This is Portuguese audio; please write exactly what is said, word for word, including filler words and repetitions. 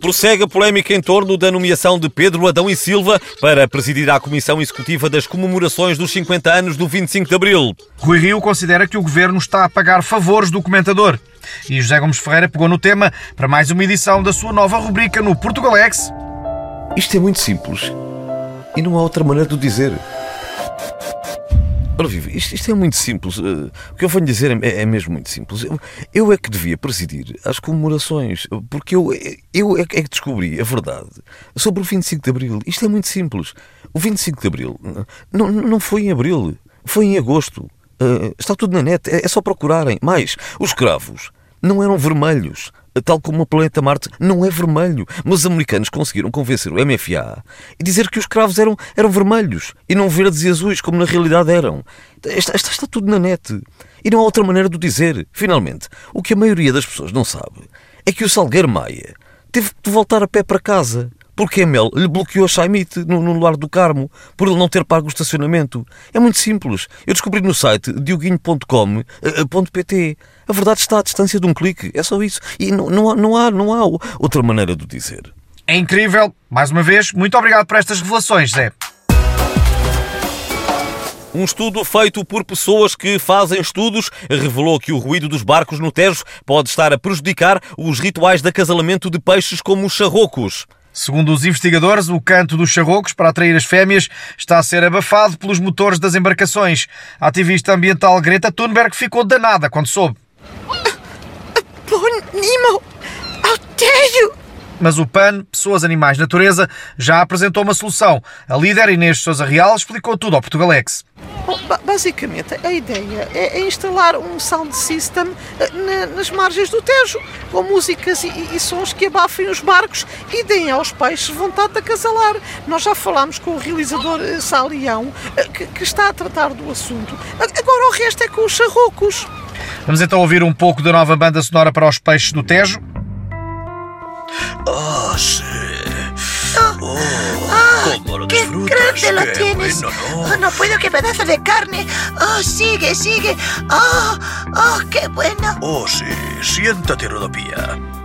Prossegue a polémica em torno da nomeação de Pedro Adão e Silva para presidir a Comissão Executiva das comemorações dos cinquenta anos do vinte e cinco de Abril. Rui Rio considera que o governo está a pagar favores do comentador. E José Gomes Ferreira pegou no tema para mais uma edição da sua nova rubrica no Portugalex. Isto é muito simples e não há outra maneira de o dizer. Ora viva, isto, isto é muito simples. Uh, o que eu venho dizer é, é mesmo muito simples. Eu, eu é que devia presidir as comemorações, porque eu, eu é, que, é que descobri a verdade sobre o vinte e cinco de Abril. Isto é muito simples. O vinte e cinco de Abril não, não foi em Abril, foi em Agosto. Uh, está tudo na net, é, é só procurarem. Mais, os cravos não eram vermelhos, tal como o planeta Marte não é vermelho. Mas os americanos conseguiram convencer o M F A e dizer que os cravos eram, eram vermelhos e não verdes e azuis, como na realidade eram. Está, está, está tudo na net. E não há outra maneira de o dizer. Finalmente, o que a maioria das pessoas não sabe é que o Salgueiro Maia teve de voltar a pé para casa, porque a Mel lhe bloqueou a Chaimite no, no Lar do Carmo, por ele não ter pago o estacionamento. É muito simples. Eu descobri no site dioguinho ponto com ponto pt. A verdade está à distância de um clique. É só isso. E não, não, há, não, há, não há outra maneira de o dizer. É incrível. Mais uma vez, muito obrigado por estas revelações, Zé. Um estudo feito por pessoas que fazem estudos revelou que o ruído dos barcos no Tejo pode estar a prejudicar os rituais de acasalamento de peixes como os charrocos. Segundo os investigadores, o canto dos charrocos para atrair as fêmeas está a ser abafado pelos motores das embarcações. A ativista ambiental Greta Thunberg ficou danada quando soube. Põe Nemo ao Tejo! Mas o P A N, Pessoas, Animais, Natureza, já apresentou uma solução. A líder Inês Sousa Real explicou tudo ao Portugalex. Bom, basicamente, a ideia é instalar um sound system nas margens do Tejo, com músicas e, e sons que abafem os barcos e deem aos peixes vontade de acasalar. Nós já falámos com o realizador Salião, que, que está a tratar do assunto. Agora o resto é com os charrocos. Vamos então ouvir um pouco da nova banda sonora para os peixes do Tejo. Oh, sí. Oh, ¡Oh, cómo lo qué disfrutas! grande lo ¡Qué tienes! bueno, ¿no? Oh, no puedo, qué pedazo de carne. Oh, sigue, sigue. Oh, oh, qué bueno. Oh, sí, siéntate, Rodopía.